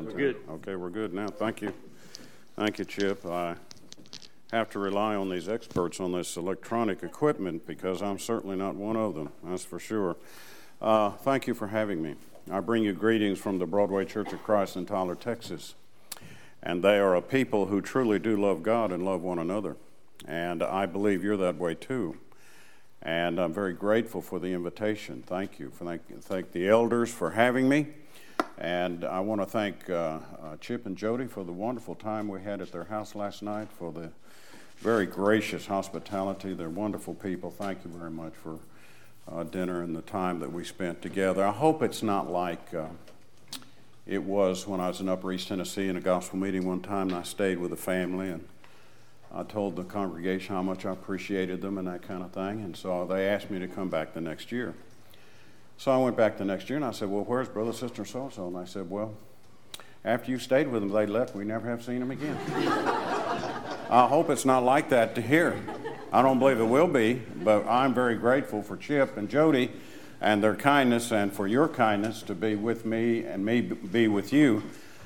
one time? Good. Okay, we're good now. Thank you. Thank you, Chip. I have to rely on these experts on this electronic equipment because I'm certainly not one of them, that's for sure. Thank you for having me. I bring you greetings from the Broadway Church of Christ in Tyler, Texas. And they are a people who truly do love God and love one another. And I believe you're that way too. And I'm very grateful for the invitation. Thank you. Thank the elders for having me. And I want to thank Chip and Jody for the wonderful time we had at their house last night, for the very gracious hospitality. They're wonderful people. Thank you very much for dinner and the time that we spent together. I hope it's not like it was when I was in Upper East Tennessee in a gospel meeting one time, and I stayed with a family, and I told the congregation how much I appreciated them and that kind of thing, and so they asked me to come back the next year. So I went back the next year, and I said, well, where's brother, sister, so-and-so? And I said, well, after you stayed with them, they left. We never have seen them again. I hope it's not like that to here. I don't believe it will be, but I'm very grateful for Chip and Jody and their kindness, and for your kindness to be with me and me be with you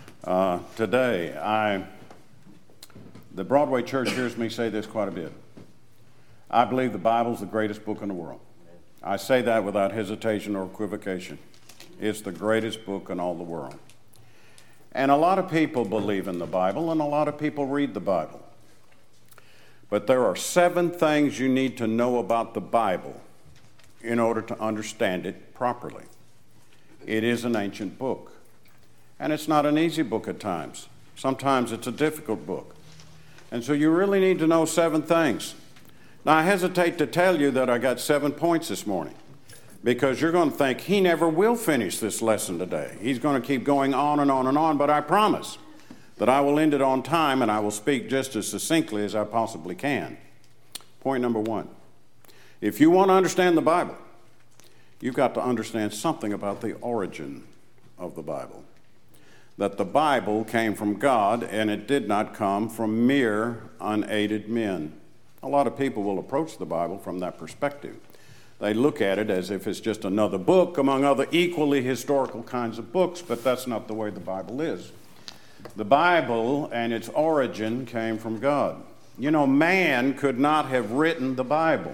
today. The Broadway Church hears me say this quite a bit. I believe the Bible's the greatest book in the world. I say that without hesitation or equivocation. It's the greatest book in all the world. And a lot of people believe in the Bible, and a lot of people read the Bible. But there are 7 things you need to know about the Bible in order to understand it properly. It is an ancient book. And it's not an easy book at times. Sometimes it's a difficult book. And so you really need to know 7 things. Now, I hesitate to tell you that I got 7 points this morning, because you're going to think he never will finish this lesson today. He's going to keep going on and on and on, but I promise that I will end it on time, and I will speak just as succinctly as I possibly can. Point number 1. If you want to understand the Bible, you've got to understand something about the origin of the Bible. That the Bible came from God, and it did not come from mere unaided men. A lot of people will approach the Bible from that perspective. They look at it as if it's just another book among other equally historical kinds of books, but that's not the way the Bible is. The Bible and its origin came from God. You know, man could not have written the Bible.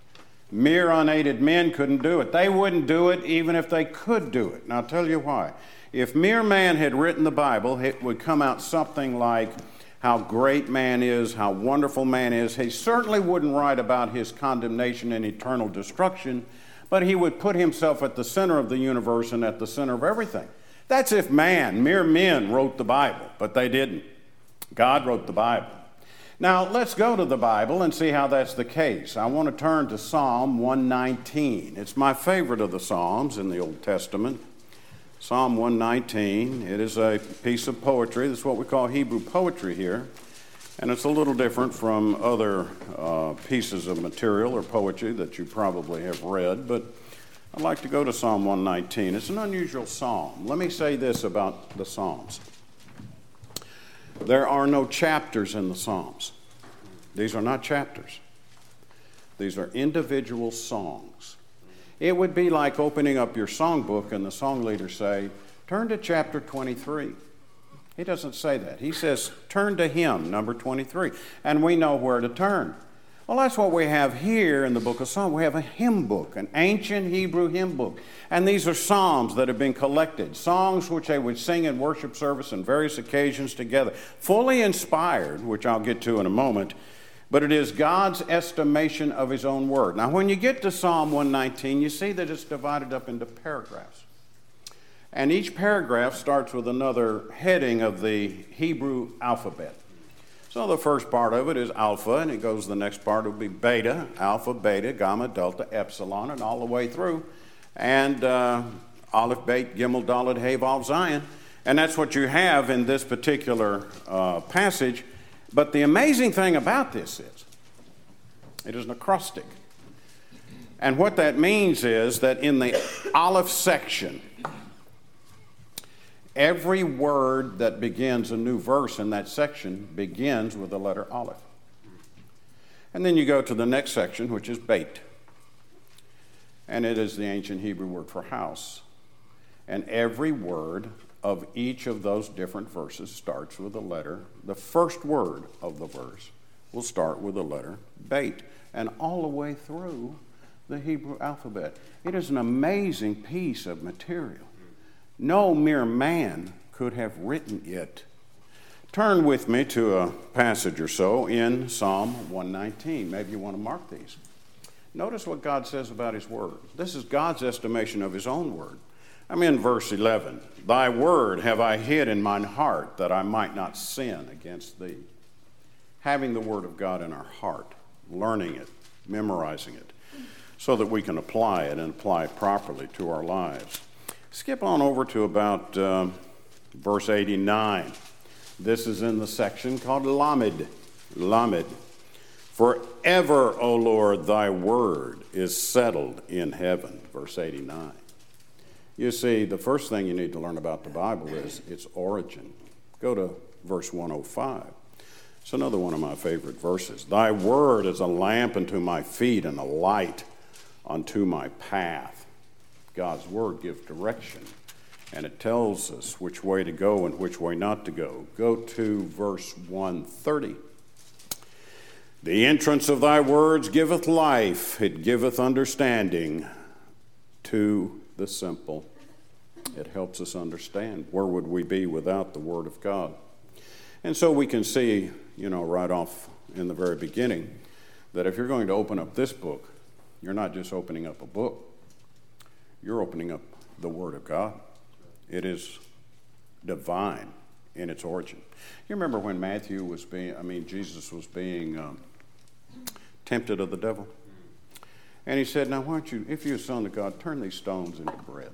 Mere unaided men couldn't do it. They wouldn't do it even if they could do it. And I'll tell you why. If mere man had written the Bible, it would come out something like how great man is, how wonderful man is. He certainly wouldn't write about his condemnation and eternal destruction, but he would put himself at the center of the universe and at the center of everything. That's if mere men wrote the Bible, but they didn't. God wrote the Bible. Now, let's go to the Bible and see how that's the case. I want to turn to Psalm 119. It's my favorite of the Psalms in the Old Testament. Psalm 119. It is a piece of poetry. This is what we call Hebrew poetry here. And it's a little different from other pieces of material or poetry that you probably have read, but I'd like to go to Psalm 119. It's an unusual psalm. Let me say this about the Psalms. There are no chapters in the Psalms. These are not chapters. These are individual songs. It would be like opening up your songbook and the song leader say, turn to chapter 23. He doesn't say that. He says, turn to hymn, number 23. And we know where to turn. Well, that's what we have here in the book of Psalms. We have a hymn book, an ancient Hebrew hymn book. And these are psalms that have been collected, songs which they would sing in worship service on various occasions together, fully inspired, which I'll get to in a moment, but it is God's estimation of his own word. Now, when you get to Psalm 119, you see that it's divided up into paragraphs. And each paragraph starts with another heading of the Hebrew alphabet. So the first part of it is alpha, and it goes, the next part will be beta, alpha, beta, gamma, delta, epsilon, and all the way through. And aleph, bet, gimel, dalet, hey, vav, zayin. And that's what you have in this particular passage. But the amazing thing about this is, it is an acrostic. And what that means is that in the aleph section, every word that begins a new verse in that section begins with the letter aleph. And then you go to the next section, which is beit. And it is the ancient Hebrew word for house. And every word of each of those different verses starts with a letter. The first word of the verse will start with the letter Beit, and all the way through the Hebrew alphabet. It is an amazing piece of material. No mere man could have written it. Turn with me to a passage or so in Psalm 119. Maybe you want to mark these. Notice what God says about his word. This is God's estimation of his own word. I'm in verse 11. Thy word have I hid in mine heart, that I might not sin against thee. Having the word of God in our heart, learning it, memorizing it, so that we can apply it and apply it properly to our lives. Skip on over to about verse 89. This is in the section called Lamed. Lamed. Forever, O Lord, thy word is settled in heaven. Verse 89. You see, the first thing you need to learn about the Bible is its origin. Go to verse 105. It's another one of my favorite verses. Thy word is a lamp unto my feet and a light unto my path. God's word gives direction, and it tells us which way to go and which way not to go. Go to verse 130. The entrance of thy words giveth life, it giveth understanding to the simple. It helps us understand where would we be without the word of God. And so we can see, right off in the very beginning, that if you're going to open up this book, you're not just opening up a book, you're opening up the word of God. It is divine in its origin. You remember when Jesus was being tempted of the devil? And he said, now why don't you, if you're a son of God, turn these stones into bread.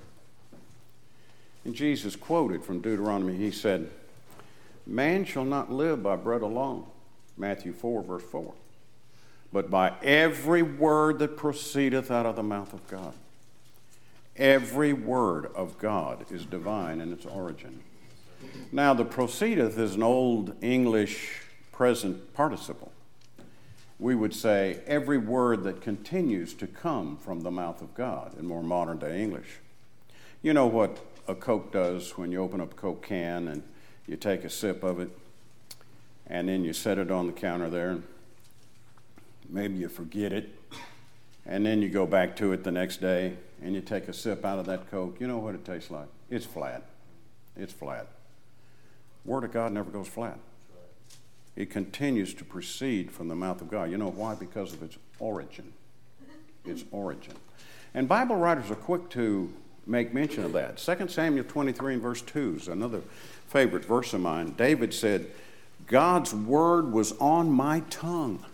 And Jesus quoted from Deuteronomy, he said, man shall not live by bread alone, Matthew 4, verse 4, but by every word that proceedeth out of the mouth of God. Every word of God is divine in its origin. Now, the proceedeth is an old English present participle. We would say every word that continues to come from the mouth of God in more modern day English. You know what a Coke does when you open up a Coke can and you take a sip of it, and then you set it on the counter there, and maybe you forget it, and then you go back to it the next day and you take a sip out of that Coke. You know what it tastes like? It's flat. It's flat. Word of God never goes flat. It continues to proceed from the mouth of God. You know why? Because of its origin. Its origin. And Bible writers are quick to make mention of that. 2 Samuel 23 and verse 2 is another favorite verse of mine. David said, God's word was on my tongue.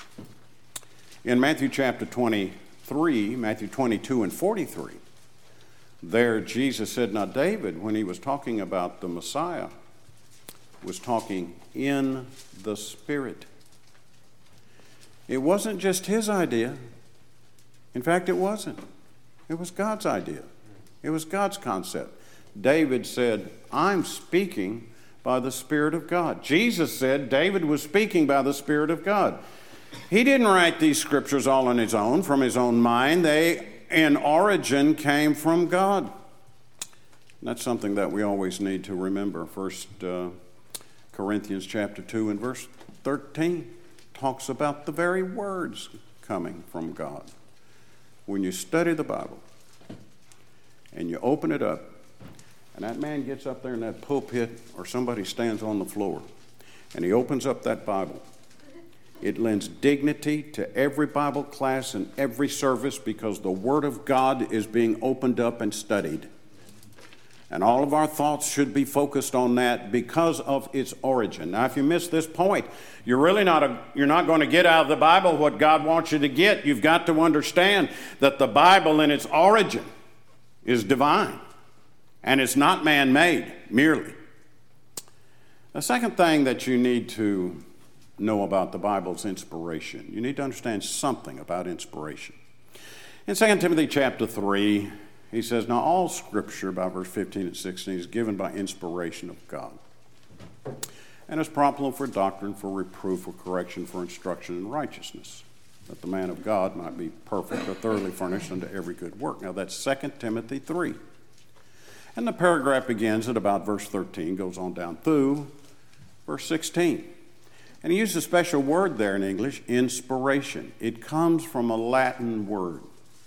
In Matthew chapter 23, Matthew 22 and 43, there Jesus said, now David, when he was talking about the Messiah, was talking in the Spirit. It wasn't just his idea. In fact, it wasn't. It was God's idea. It was God's concept. David said, I'm speaking by the Spirit of God. Jesus said David was speaking by the Spirit of God. He didn't write these scriptures all on his own, from his own mind. They, in origin, came from God. And that's something that we always need to remember. 1 Corinthians chapter 2 and verse 13 talks about the very words coming from God. When you study the Bible and you open it up, and that man gets up there in that pulpit, or somebody stands on the floor, and he opens up that Bible, it lends dignity to every Bible class and every service, because the Word of God is being opened up and studied. And all of our thoughts should be focused on that because of its origin. Now, if you miss this point, you're not going to get out of the Bible what God wants you to get. You've got to understand that the Bible in its origin is divine, and it's not man-made merely. The second thing that you need to know about the Bible is inspiration. You need to understand something about inspiration. In 2 Timothy chapter 3, he says, now all Scripture, by verse 15 and 16, is given by inspiration of God, and is profitable for doctrine, for reproof, for correction, for instruction in righteousness, that the man of God might be perfect or thoroughly furnished unto every good work. Now that's 2 Timothy 3. And the paragraph begins at about verse 13, goes on down through verse 16. And he used a special word there in English, inspiration. It comes from a Latin word,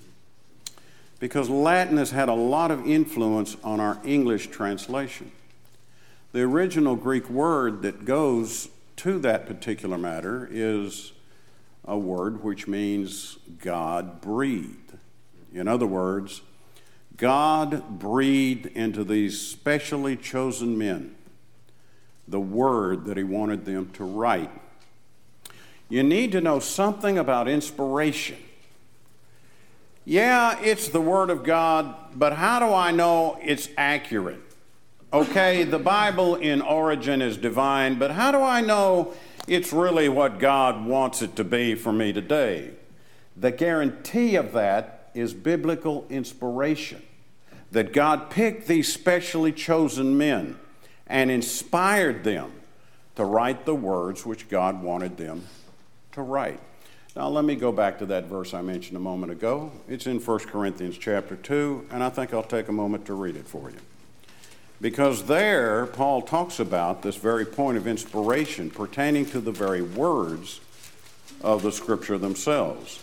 because Latin has had a lot of influence on our English translation. The original Greek word that goes to that particular matter is a word which means God breathed. In other words, God breathed into these specially chosen men the word that he wanted them to write. You need to know something about inspiration. Yeah, it's the Word of God, but how do I know it's accurate? Okay, the Bible in origin is divine, but how do I know it's really what God wants it to be for me today? The guarantee of that is biblical inspiration, that God picked these specially chosen men and inspired them to write the words which God wanted them to write. Now, let me go back to that verse I mentioned a moment ago. It's in 1 Corinthians chapter 2, and I think I'll take a moment to read it for you. Because there, Paul talks about this very point of inspiration pertaining to the very words of the Scripture themselves.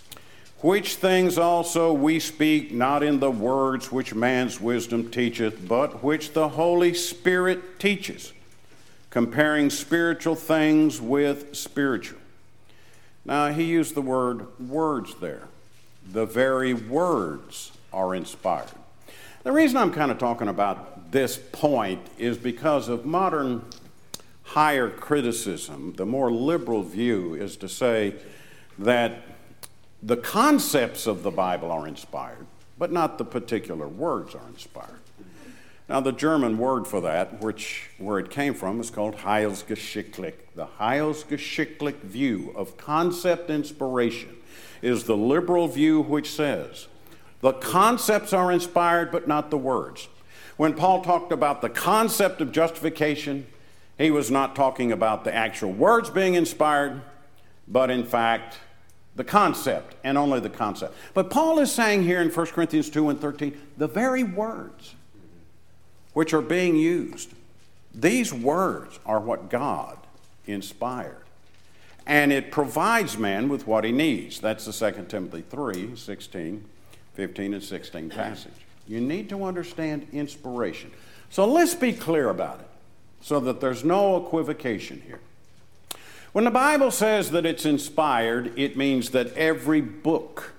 Which things also we speak not in the words which man's wisdom teacheth, but which the Holy Spirit teaches, comparing spiritual things with spiritual. Now, he used the word words there. The very words are inspired. The reason I'm kind of talking about this point is because of modern higher criticism. The more liberal view is to say that the concepts of the Bible are inspired, but not the particular words are inspired. Now, the German word for that, where it came from, is called Heilsgeschichtlich. The Heilsgeschichtlich view of concept inspiration is the liberal view which says the concepts are inspired, but not the words. When Paul talked about the concept of justification, he was not talking about the actual words being inspired, but in fact, the concept, and only the concept. But Paul is saying here in 1 Corinthians 2 and 13, the very words which are being used, these words are what God inspired. And it provides man with what he needs. That's the 2 Timothy 3, 16, 15, and 16 passage. You need to understand inspiration. So let's be clear about it so that there's no equivocation here. When the Bible says that it's inspired, it means that every book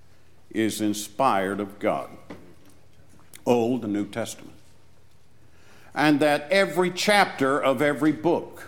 is inspired of God, Old and New Testament. And that every chapter of every book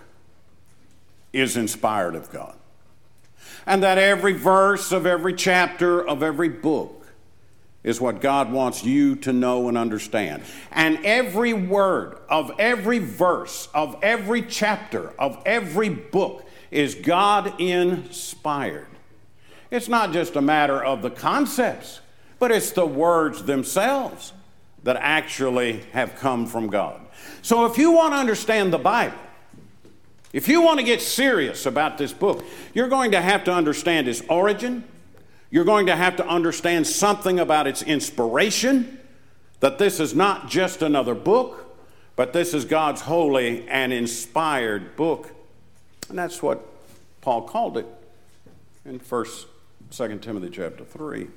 is inspired of God. And that every verse of every chapter of every book is what God wants you to know and understand. And every word of every verse of every chapter of every book is God inspired. It's not just a matter of the concepts, but it's the words themselves that actually have come from God. So if you want to understand the Bible, if you want to get serious about this book, you're going to have to understand its origin. You're going to have to understand something about its inspiration, that this is not just another book, but this is God's holy and inspired book. And that's what Paul called it in 2 Timothy chapter 3,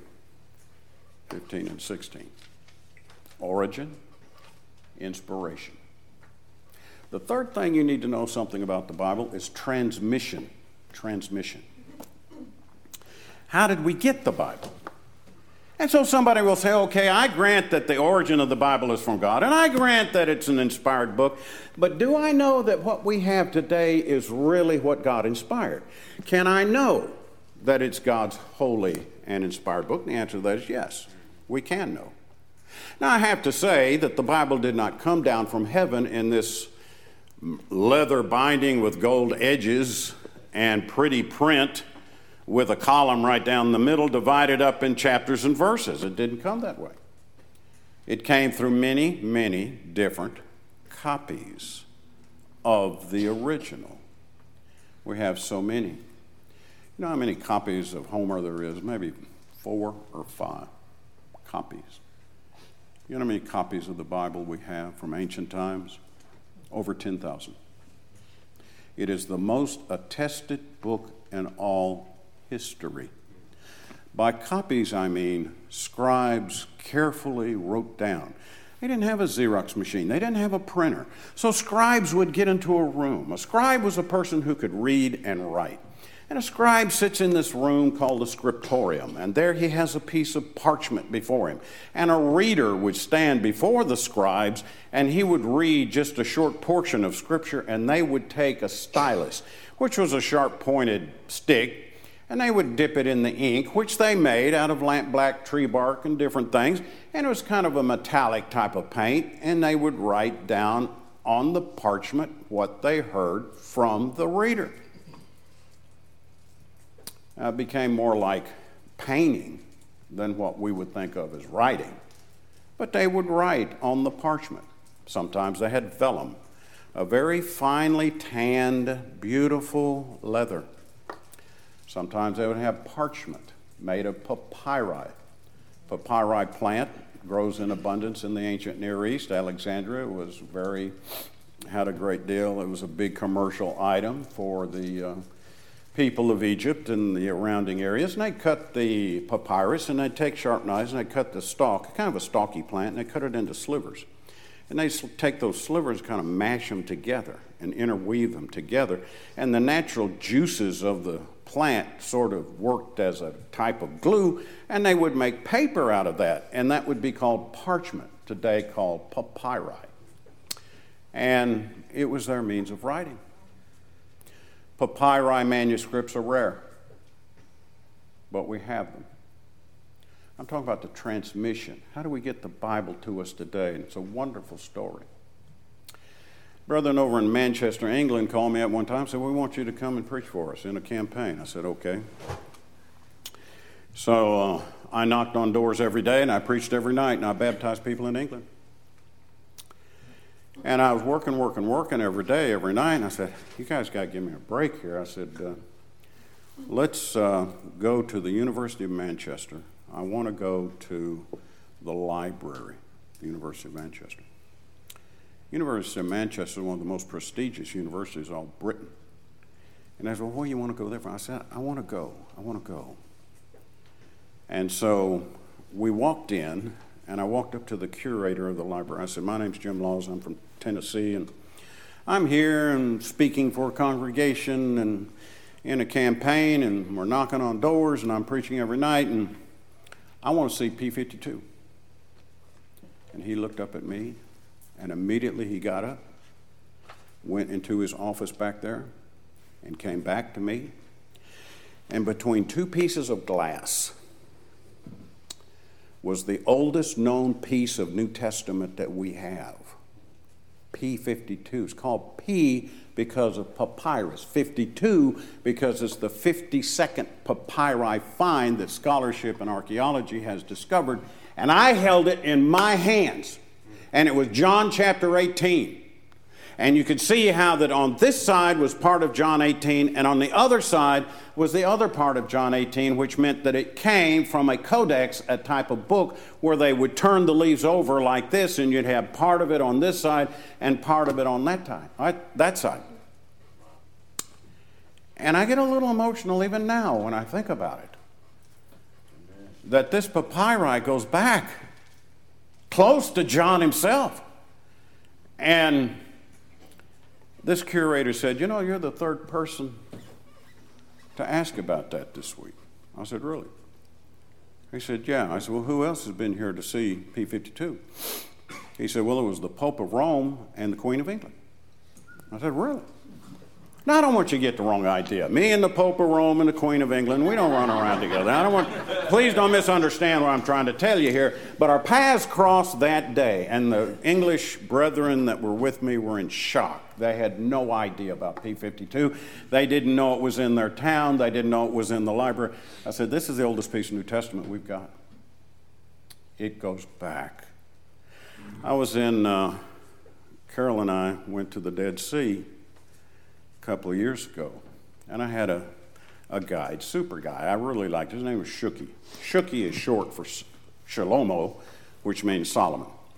15 and 16. Origin, inspiration. The third thing you need to know something about the Bible is transmission. Transmission. How did we get the Bible? And so somebody will say, okay, I grant that the origin of the Bible is from God, and I grant that it's an inspired book, but do I know that what we have today is really what God inspired? Can I know that it's God's holy and inspired book? And the answer to that is yes, we can know. Now, I have to say that the Bible did not come down from heaven in this leather binding with gold edges and pretty print with a column right down the middle divided up in chapters and verses. It didn't come that way. It came through many, many different copies of the original. We have so many. You know how many copies of Homer there is? Maybe 4 or 5 copies. You know how many copies of the Bible we have from ancient times? Over 10,000. It is the most attested book in all history. By copies, I mean scribes carefully wrote down. They didn't have a Xerox machine. They didn't have a printer. So scribes would get into a room. A scribe was a person who could read and write. And a scribe sits in this room called a scriptorium, and there he has a piece of parchment before him. And a reader would stand before the scribes, and he would read just a short portion of Scripture, and they would take a stylus, which was a sharp-pointed stick, and they would dip it in the ink, which they made out of lamp-black tree bark and different things, and it was kind of a metallic type of paint, and they would write down on the parchment what they heard from the reader. It became more like painting than what we would think of as writing. But they would write on the parchment. Sometimes they had vellum, a very finely tanned, beautiful leather. Sometimes they would have parchment made of papyri. Papyri plant grows in abundance in the ancient Near East. Alexandria had a great deal. It was a big commercial item for the people of Egypt and the surrounding areas, and they'd cut the papyrus, and they'd take sharp knives, and they'd cut the stalk, kind of a stalky plant, and they'd cut it into slivers. And they'd take those slivers and kind of mash them together and interweave them together, and the natural juices of the plant sort of worked as a type of glue, and they would make paper out of that, and that would be called parchment, today called papyri. And it was their means of writing. Papyri manuscripts are rare, but we have them. I'm talking about the transmission. How do we get the Bible to us today? And it's a wonderful story. Brethren over in Manchester, England, called me up one time and said, "We want you to come and preach for us in a campaign." I said, "Okay." So I knocked on doors every day, and I preached every night, and I baptized people in England. And I was working every day, every night, and I said, "You guys got to give me a break here." I said, let's go to the University of Manchester. I want to go to the library, the University of Manchester. University of Manchester is one of the most prestigious universities in all Britain. And they said, "Well, what do you want to go there for?" I said, I want to go. And so we walked in, and I walked up to the curator of the library. I said, "My name's Jim Laws. I'm from Tennessee, and I'm here and speaking for a congregation and in a campaign, and we're knocking on doors, and I'm preaching every night, and I want to see P52. And he looked up at me, and immediately he got up, went into his office back there, and came back to me. And between two pieces of glass was the oldest known piece of New Testament that we have. P52. It's called P because of papyrus. 52 because it's the 52nd papyri find that scholarship and archaeology has discovered. And I held it in my hands. And it was John chapter 18. And you could see how that on this side was part of John 18, and on the other side was the other part of John 18, which meant that it came from a codex, a type of book, where they would turn the leaves over like this, and you'd have part of it on this side and part of it on that side. And I get a little emotional even now when I think about it. That this papyri goes back close to John himself. And this curator said, "You know, you're the third person to ask about that this week." I said, "Really?" He said, "Yeah." I said, "Well, who else has been here to see P52? He said, "Well, it was the Pope of Rome and the Queen of England." I said, "Really?" Now, I don't want you to get the wrong idea. Me and the Pope of Rome and the Queen of England, we don't run around together. Please don't misunderstand what I'm trying to tell you here. But our paths crossed that day, and the English brethren that were with me were in shock. They had no idea about P52. They didn't know it was in their town. They didn't know it was in the library. I said, "This is the oldest piece of New Testament we've got. It goes back." I was in, Carol and I went to the Dead Sea a couple of years ago, and I had a guide, super guy. I really liked his name was Shuki. Shuki is short for Shalomo, which means Solomon.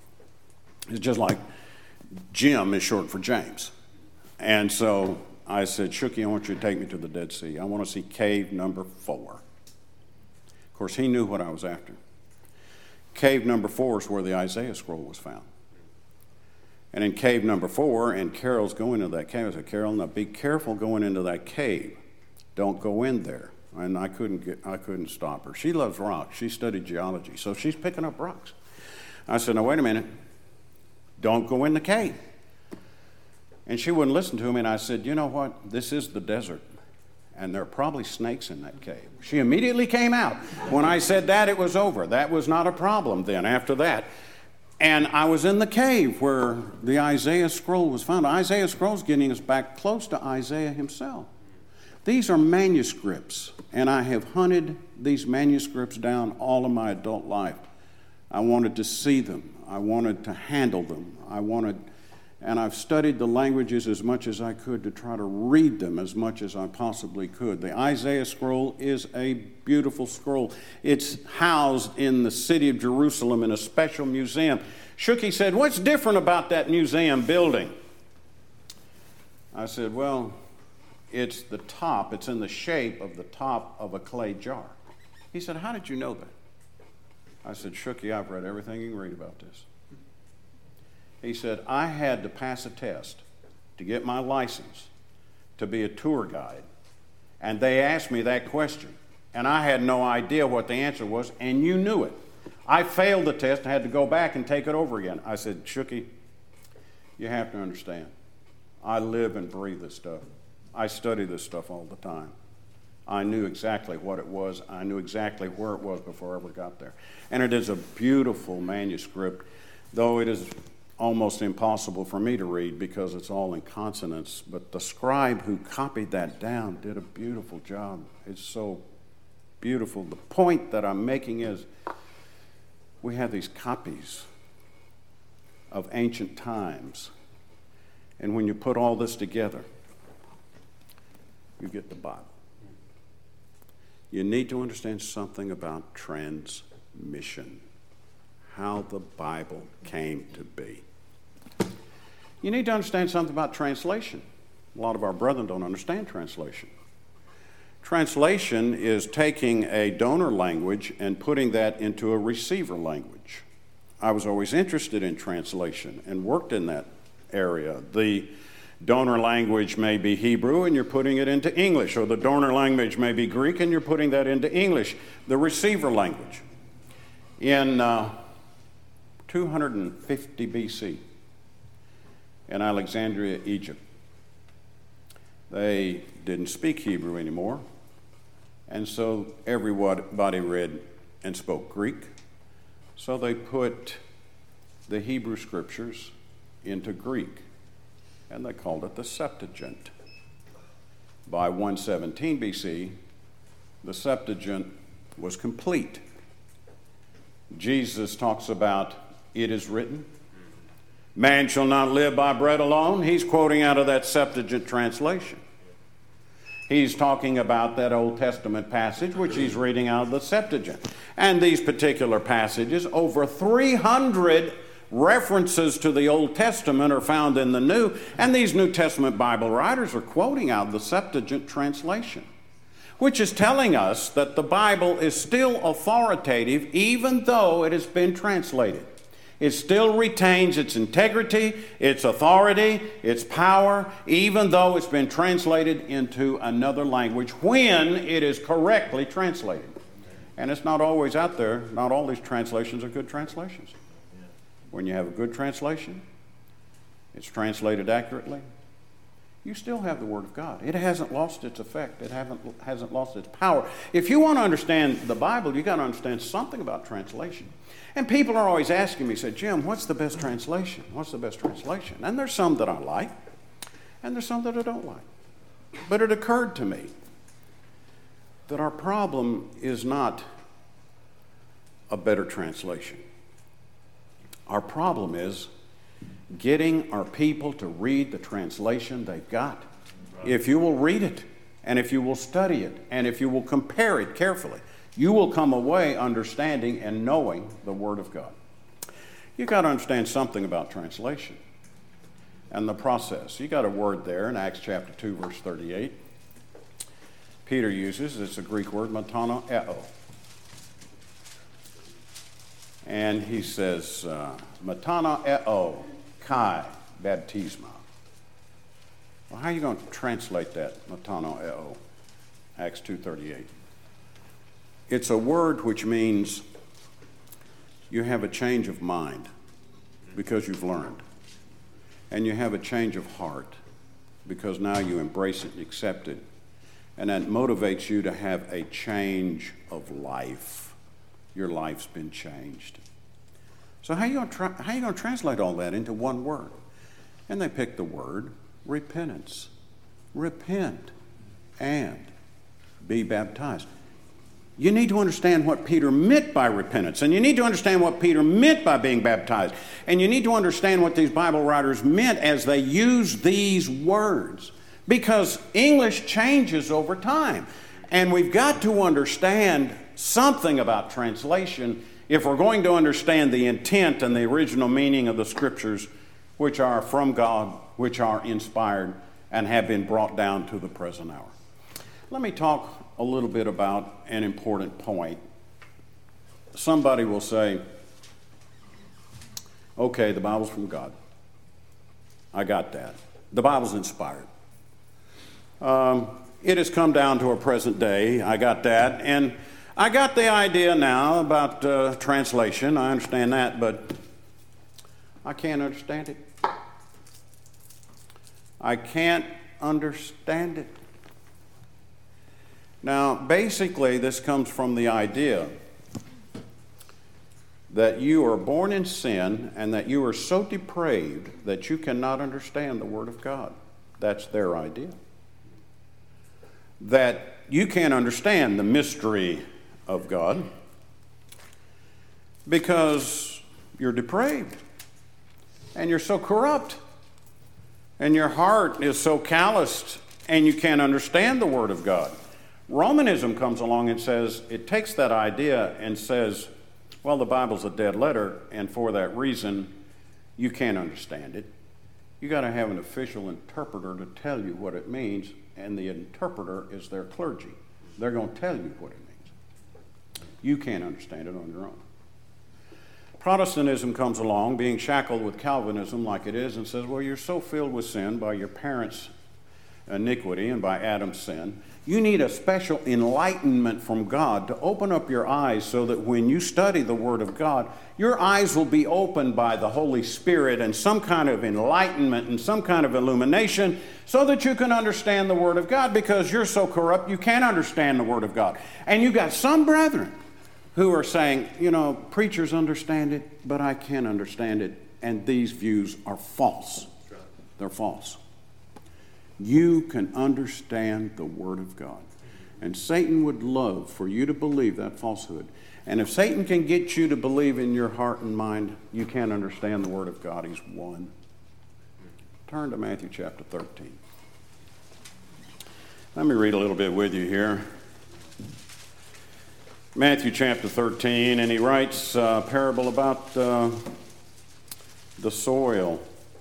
It's just like Jim is short for James. And so I said, Shooky, I want you to take me to the Dead Sea. I want to see cave number 4. Of course, he knew what I was after. Cave number 4 is where the Isaiah scroll was found. And in cave number 4, and Carol's going into that cave. I said, Carol, now be careful going into that cave. Don't go in there. And I couldn't stop her. She loves rocks. She studied geology, so she's picking up rocks. I said, now wait a minute. Don't go in the cave. And she wouldn't listen to me, and I said, you know what? This is the desert, and there are probably snakes in that cave. She immediately came out. When I said that, it was over. That was not a problem then after that. And I was in the cave where the Isaiah scroll was found. Isaiah scroll is getting us back close to Isaiah himself. These are manuscripts, and I have hunted these manuscripts down all of my adult life. I wanted to see them. I wanted to handle them. And I've studied the languages as much as I could to try to read them as much as I possibly could. The Isaiah scroll is a beautiful scroll. It's housed in the city of Jerusalem in a special museum. Shooky said, what's different about that museum building? I said, well, it's the top. It's in the shape of the top of a clay jar. He said, how did you know that? I said, Shooky, I've read everything you can read about this. He said, I had to pass a test to get my license to be a tour guide. And they asked me that question. And I had no idea what the answer was, and you knew it. I failed the test and had to go back and take it over again. I said, Shooky, you have to understand. I live and breathe this stuff. I study this stuff all the time. I knew exactly what it was. I knew exactly where it was before I ever got there. And it is a beautiful manuscript, though it is almost impossible for me to read because it's all in consonants. But the scribe who copied that down did a beautiful job. It's so beautiful. The point that I'm making is we have these copies of ancient times. And when you put all this together, you get the Bible. You need to understand something about transmission, how the Bible came to be. You need to understand something about translation. A lot of our brethren don't understand translation. Translation is taking a donor language and putting that into a receiver language. I was always interested in translation and worked in that area. The donor language may be Hebrew and you're putting it into English, or the donor language may be Greek and you're putting that into English. The receiver language. In 250 BC, in Alexandria, Egypt, they didn't speak Hebrew anymore, and so everybody read and spoke Greek. So they put the Hebrew scriptures into Greek, and they called it the Septuagint. By 117 BC, the Septuagint was complete. Jesus talks about, it is written, man shall not live by bread alone. He's quoting out of that Septuagint translation. He's talking about that Old Testament passage, which he's reading out of the Septuagint. And these particular passages, over 300 references to the Old Testament are found in the New, and these New Testament Bible writers are quoting out of the Septuagint translation, which is telling us that the Bible is still authoritative even though it has been translated. It still retains its integrity, its authority, its power, even though it's been translated into another language when it is correctly translated. And it's not always out there. Not all these translations are good translations. When you have a good translation, it's translated accurately, you still have the Word of God. It hasn't lost its effect. It hasn't lost its power. If you want to understand the Bible, you've got to understand something about translation. And people are always asking me, say, Jim, what's the best translation? What's the best translation? And there's some that I like, and there's some that I don't like. But it occurred to me that our problem is not a better translation. Our problem is getting our people to read the translation they've got. If you will read it, and if you will study it, and if you will compare it carefully, you will come away understanding and knowing the Word of God. You got to understand something about translation and the process. You got a word there in Acts chapter 2, verse 38. Peter uses, it's a Greek word, metanoeo. And he says, metanoeo kai baptisma. Well, how are you going to translate that, metanoeo? Acts 2:38. It's a word which means you have a change of mind because you've learned. And you have a change of heart because now you embrace it and accept it. And that motivates you to have a change of life. Your life's been changed. So how are you going to translate all that into one word? And they picked the word repentance. Repent and be baptized. You need to understand what Peter meant by repentance, and you need to understand what Peter meant by being baptized, and you need to understand what these Bible writers meant as they used these words, because English changes over time, and we've got to understand something about translation if we're going to understand the intent and the original meaning of the Scriptures, which are from God, which are inspired, and have been brought down to the present hour. Let me talk a little bit about an important point. Somebody will say, okay, the Bible's from God. I got that. The Bible's inspired. It has come down to a present day. I got that. And I got the idea now about translation. I understand that, but I can't understand it. I can't understand it. Now, basically, this comes from the idea that you are born in sin and that you are so depraved that you cannot understand the Word of God. That's their idea. That you can't understand the mystery of God because you're depraved and you're so corrupt and your heart is so calloused and you can't understand the Word of God. Romanism comes along and says, it takes that idea and says, well, the Bible's a dead letter, and for that reason, you can't understand it. You got to have an official interpreter to tell you what it means, and the interpreter is their clergy. They're going to tell you what it means. You can't understand it on your own. Protestantism comes along, being shackled with Calvinism like it is, and says, well, you're so filled with sin by your parents' iniquity and by Adam's sin. You need a special enlightenment from God to open up your eyes so that when you study the Word of God, your eyes will be opened by the Holy Spirit and some kind of enlightenment and some kind of illumination so that you can understand the Word of God, because you're so corrupt you can't understand the Word of God. And you've got some brethren who are saying, you know, preachers understand it, but I can't understand it. And these views are false. They're false. You can understand the Word of God. And Satan would love for you to believe that falsehood. And if Satan can get you to believe in your heart and mind you can't understand the Word of God, he's won. Turn to Matthew chapter 13. Let me read a little bit with you here. Matthew chapter 13, and he writes a parable about the soil.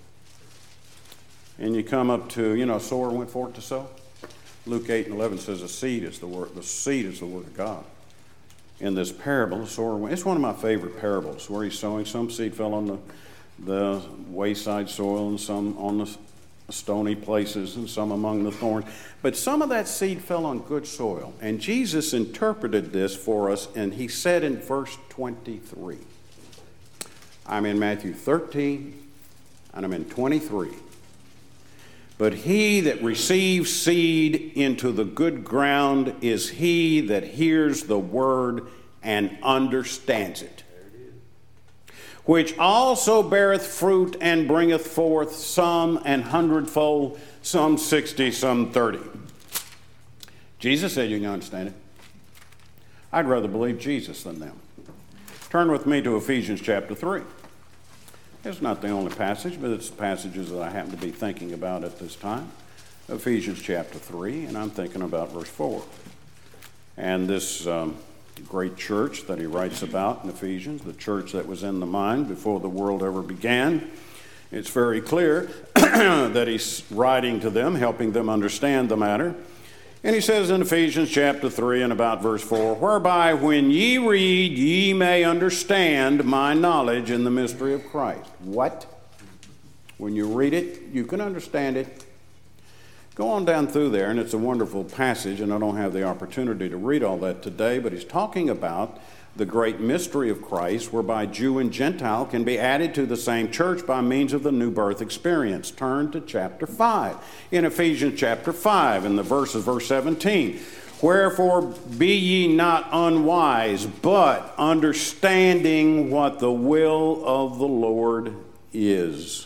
And you come up to, you know, a sower went forth to sow. Luke 8:11 says the seed is the word. The seed is the Word of God. In this parable, the sower went. It's one of my favorite parables where he's sowing. Some seed fell on the wayside soil, and some on the stony places, and some among the thorns. But some of that seed fell on good soil. And Jesus interpreted this for us, and he said in verse 23. I'm in Matthew 13, and I'm in 23. But he that receives seed into the good ground is he that hears the word and understands it, which also beareth fruit and bringeth forth some an hundredfold, some 60, some 30. Jesus said you can understand it. I'd rather believe Jesus than them. Turn with me to Ephesians chapter 3. It's not the only passage, but it's passages that I happen to be thinking about at this time. Ephesians chapter 3, and I'm thinking about verse 4. And this great church that he writes about in Ephesians, the church that was in the mind before the world ever began. It's very clear that he's writing to them, helping them understand the matter. And he says in Ephesians chapter 3 and about verse 4, whereby when ye read, ye may understand my knowledge in the mystery of Christ. What? When you read it, you can understand it. Go on down through there, and it's a wonderful passage, and I don't have the opportunity to read all that today, but he's talking about the great mystery of Christ, whereby Jew and Gentile can be added to the same church by means of the new birth experience. Turn to chapter 5. In Ephesians chapter 5, in the verse 17, wherefore be ye not unwise, but understanding what the will of the Lord is.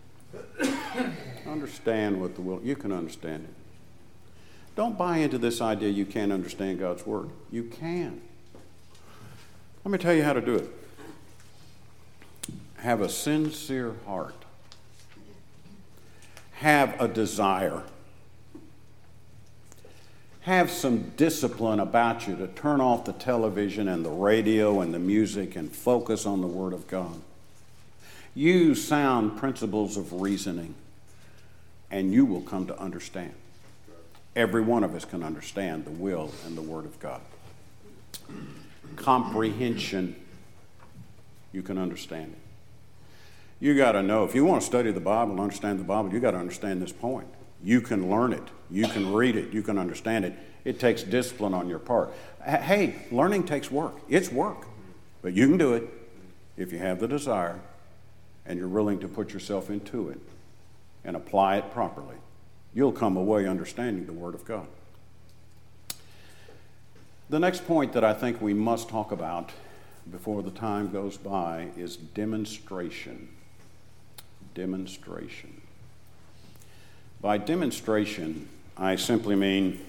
Understand what the will, you can understand it. Don't buy into this idea you can't understand God's word. You can. Let me tell you how to do it. Have a sincere heart. Have a desire. Have some discipline about you to turn off the television and the radio and the music and focus on the Word of God. Use sound principles of reasoning, and you will come to understand. Every one of us can understand the will and the Word of God. Comprehension, you can understand it. You got to know, if you want to study the Bible and understand the Bible, you got to understand this point. You can learn it. You can read it. You can understand it. It takes discipline on your part. Hey, learning takes work. It's work. But you can do it if you have the desire and you're willing to put yourself into it and apply it properly. You'll come away understanding the Word of God. The next point that I think we must talk about before the time goes by is demonstration. Demonstration. By demonstration, I simply mean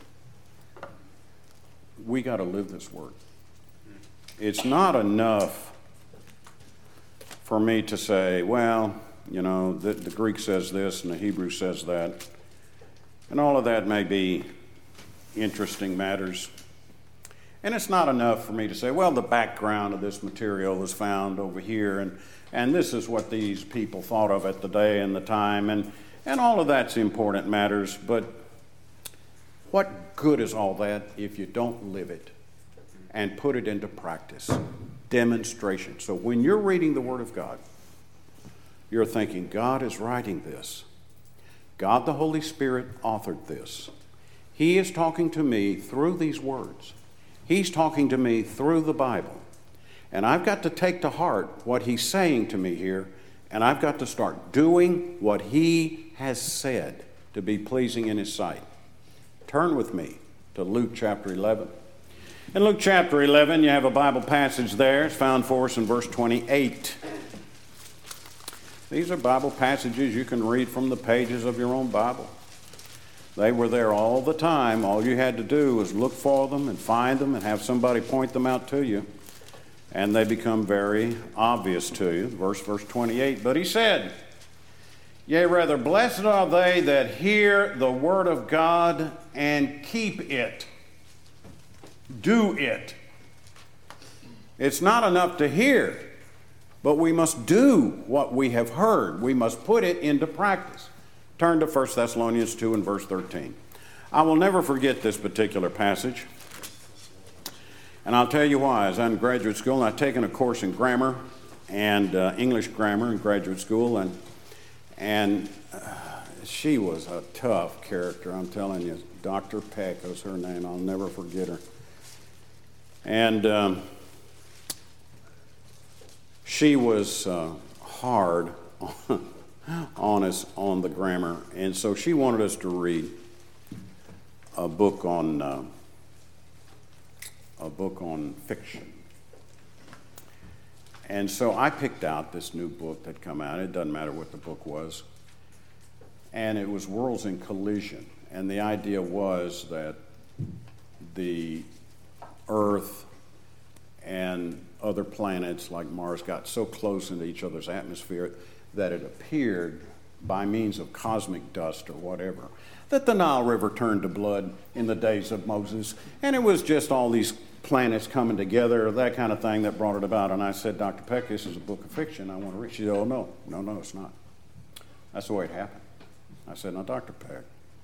we got to live this Word. It's not enough for me to say, well, you know, the Greek says this and the Hebrew says that. And all of that may be interesting matters. And it's not enough for me to say, well, the background of this material is found over here, and this is what these people thought of at the day and the time, and all of that's important matters, but what good is all that if you don't live it and put it into practice? Demonstration. So when you're reading the Word of God, you're thinking, God is writing this. God the Holy Spirit authored this. He is talking to me through these words. He's talking to me through the Bible. And I've got to take to heart what he's saying to me here, and I've got to start doing what he has said to be pleasing in his sight. Turn with me to Luke chapter 11. In Luke chapter 11, you have a Bible passage there. It's found for us in verse 28. These are Bible passages you can read from the pages of your own Bible. They were there all the time. All you had to do was look for them and find them and have somebody point them out to you. And they become very obvious to you. Verse 28, but he said, yea, rather, blessed are they that hear the word of God and keep it. Do it. It's not enough to hear, but we must do what we have heard. We must put it into practice. Turn to 1 Thessalonians 2 and verse 13. I will never forget this particular passage. And I'll tell you why. As I'm in graduate school, and I've taken a course in grammar and English grammar in graduate school, and she was a tough character, I'm telling you. Dr. Peck was her name. I'll never forget her. And she was hard on us on the grammar, and so she wanted us to read a book on fiction. And so I picked out this new book that come out. It doesn't matter what the book was, and it was Worlds in Collision. And the idea was that the Earth and other planets like Mars got so close into each other's atmosphere that it appeared by means of cosmic dust or whatever, that the Nile River turned to blood in the days of Moses, and it was just all these planets coming together, that kind of thing that brought it about. And I said, Dr. Peck, this is a book of fiction. I want to read. She said, oh, no, it's not. That's the way it happened. I said, now, Dr. Peck,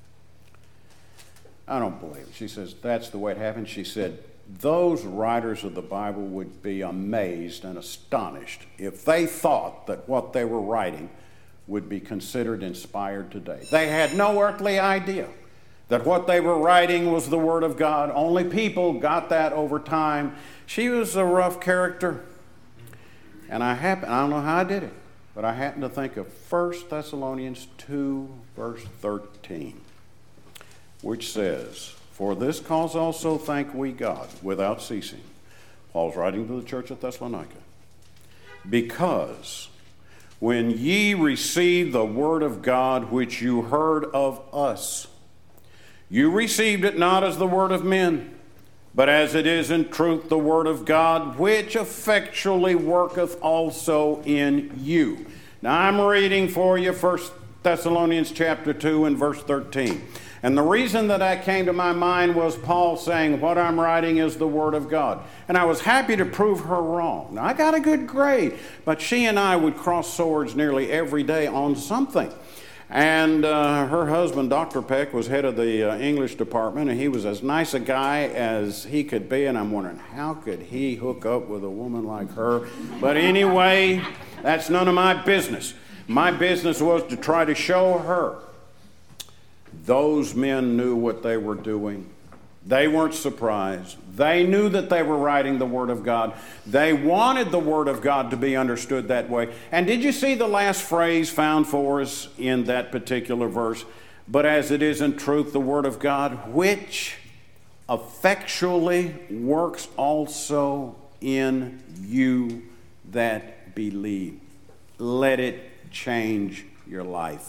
I don't believe it. She says, that's the way it happened. She said, those writers of the Bible would be amazed and astonished if they thought that what they were writing would be considered inspired today. They had no earthly idea that what they were writing was the Word of God. Only people got that over time. She was a rough character. And I don't know how I did it, but I happened to think of 1 Thessalonians 2, verse 13, which says, for this cause also thank we God without ceasing. Paul's writing to the church at Thessalonica. Because when ye received the word of God which you heard of us, you received it not as the word of men, but as it is in truth the word of God, which effectually worketh also in you. Now I'm reading for you 1 Thessalonians chapter 2 and verse 13. And the reason that came to my mind was Paul saying, what I'm writing is the Word of God. And I was happy to prove her wrong. Now, I got a good grade, but she and I would cross swords nearly every day on something. And her husband, Dr. Peck, was head of the English department, and he was as nice a guy as he could be. And I'm wondering, how could he hook up with a woman like her? But anyway, that's none of my business. My business was to try to show her those men knew what they were doing. They weren't surprised. They knew that they were writing the Word of God. They wanted the Word of God to be understood that way. And did you see the last phrase found for us in that particular verse? But as it is in truth the Word of God, which effectually works also in you that believe. Let it change your life.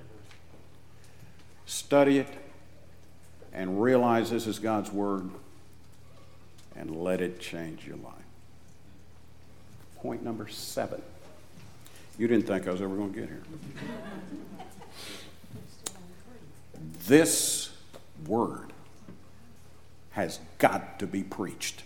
Study it and realize this is God's Word and let it change your life. Point number 7. You didn't think I was ever going to get here. This Word has got to be preached.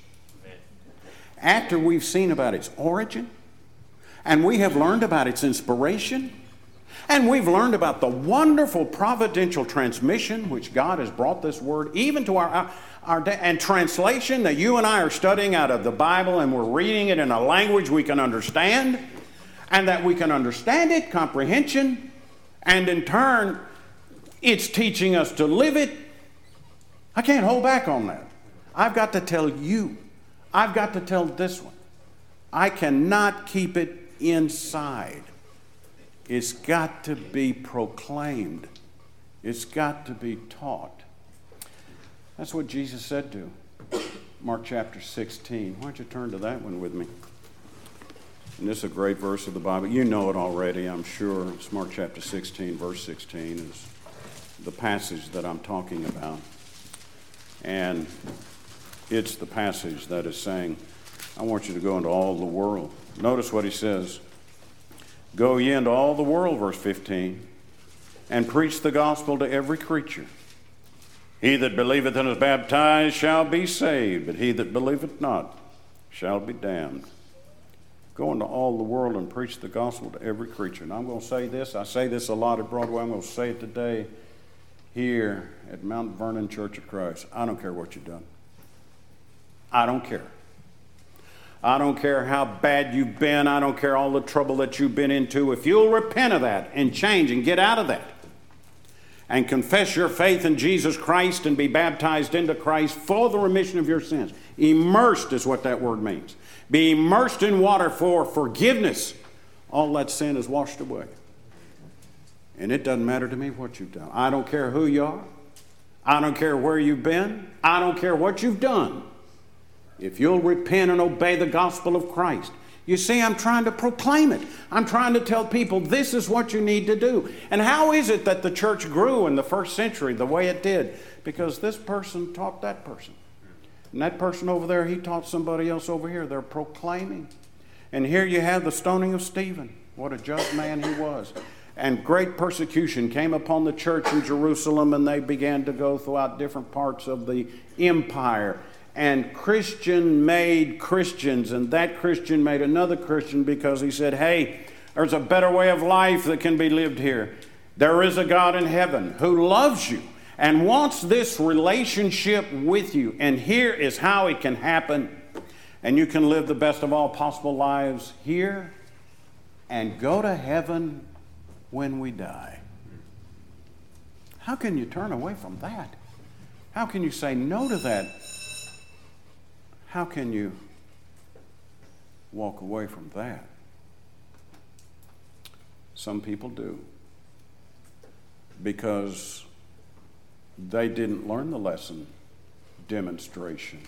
After we've seen about its origin and we have learned about its inspiration, and we've learned about the wonderful providential transmission which God has brought this Word even to our day, and translation that you and I are studying out of the Bible, and we're reading it in a language we can understand, and that we can understand it, comprehension, and in turn it's teaching us to live it. I can't hold back on that. I've got to tell you. I've got to tell this one. I cannot keep it inside. It's got to be proclaimed. It's got to be taught. That's what Jesus said to Mark chapter 16. Why don't you turn to that one with me? And this is a great verse of the Bible. You know it already, I'm sure. It's Mark chapter 16, verse 16 is the passage that I'm talking about. And it's the passage that is saying, I want you to go into all the world. Notice what he says. Go ye into all the world, verse 15, and preach the gospel to every creature. He that believeth and is baptized shall be saved, but he that believeth not shall be damned. Go into all the world and preach the gospel to every creature. And I'm going to say this. I say this a lot at Broadway. I'm going to say it today here at Mount Vernon Church of Christ. I don't care what you've done. I don't care. I don't care how bad you've been. I don't care all the trouble that you've been into. If you'll repent of that and change and get out of that and confess your faith in Jesus Christ and be baptized into Christ for the remission of your sins. Immersed is what that word means. Be immersed in water for forgiveness. All that sin is washed away. And it doesn't matter to me what you've done. I don't care who you are. I don't care where you've been. I don't care what you've done. If you'll repent and obey the gospel of Christ. You see, I'm trying to proclaim it. I'm trying to tell people this is what you need to do. And how is it that the church grew in the first century the way it did? Because this person taught that person. And that person over there, he taught somebody else over here. They're proclaiming. And here you have the stoning of Stephen. What a just man he was. and great persecution came upon the church in Jerusalem, and they began to go throughout different parts of the empire. And Christian made Christians, and that Christian made another Christian because he said, hey, there's a better way of life that can be lived here. There is a God in heaven who loves you and wants this relationship with you. And here is how it can happen. And you can live the best of all possible lives here and go to heaven when we die. How can you turn away from that? How can you say no to that? How can you walk away from that? Some people do, because they didn't learn the lesson demonstration.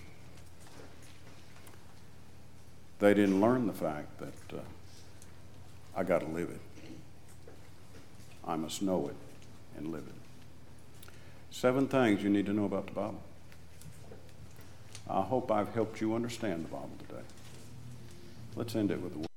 They didn't learn the fact that I got to live it. I must know it and live it. 7 things you need to know about the Bible. I hope I've helped you understand the Bible today. Let's end it with a word.